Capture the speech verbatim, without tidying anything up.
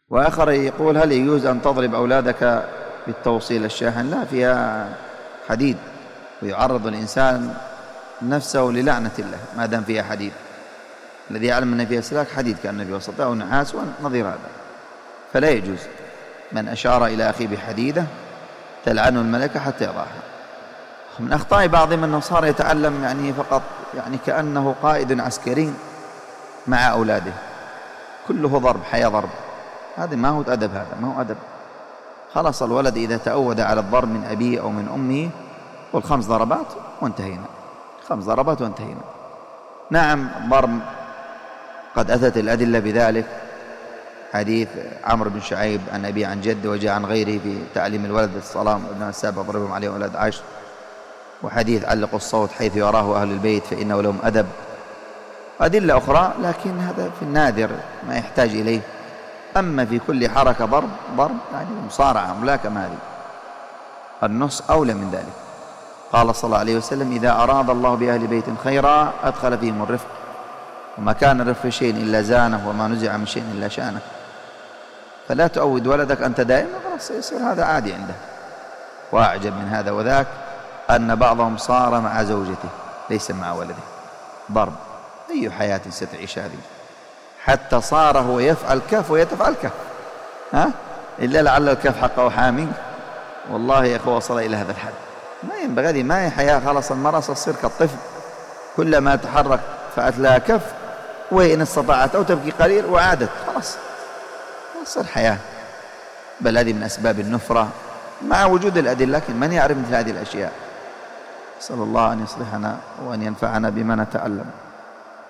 وآخر يقول: هل يجوز أن تضرب أولادك بالتوصيل الشاحن؟ لا، فيها حديد ويعرض الإنسان نفسه للعنة الله ما دام فيها حديد. الذي يعلم أن فيها سلاك حديد كالنبي وسطه أو نحاس ونظير هذا، فلا يجوز. من أشار إلى أخيه بحديدة تلعنه الملائكة حتى يضعها. من أخطاء بعضهم أنه صار يتعلم يعني فقط يعني كأنه قائد عسكري مع أولاده، كله ضرب، حياة ضرب. هذا ما هو أدب، هذا ما هو أدب. خلاص الولد إذا تأود على الضرب من أبيه أو من أمه والخمس ضربات وانتهينا، خمس ضربات وانتهينا. نعم الضرب قد أتت الأدلة بذلك، حديث عمرو بن شعيب عن أبي عن جد وجاء عن غيره في تعليم الولد الصلاة وابن السابع ضربهم عليه أولاد عشر، وحديث علق الصوت حيث يراه أهل البيت فإنه لهم أدب، أدلة أخرى، لكن هذا في النادر ما يحتاج إليه. أما في كل حركة ضرب ضرب يعني مصارعة ملاكمة، هذه النص أولى من ذلك. قال صلى الله عليه وسلم: إذا أراد الله بأهل بيت خيرا أدخل فيهم الرفق، وما كان الرفق في شيء إلا زانه، وما نزع من شيء إلا شانه. فلا تؤود ولدك أنت دائما، خلاص يصير هذا عادي عنده. وأعجب من هذا وذاك أن بعضهم صار مع زوجته ليس مع ولده ضرب. أي حياة ستعيش هذه؟ حتى صار هو يفعل كف وهي تفعل كف، ها؟ إلا لعل الكف حقه حامي. والله يا أخوة وصل إلى هذا الحد، ما ينبغي. هذه ما هي حياة. خلاص المرأة تصير كالطفل، كلما تحرك فأت لها كف، وإن استطاعت أو تبكي قليل وعادت، خلاص تصير حياة. بل هذه من أسباب النفرة مع وجود الأدلة، لكن من يعرف مثل هذه الأشياء؟ صلى الله أن يصلحنا وأن ينفعنا بما نتعلم.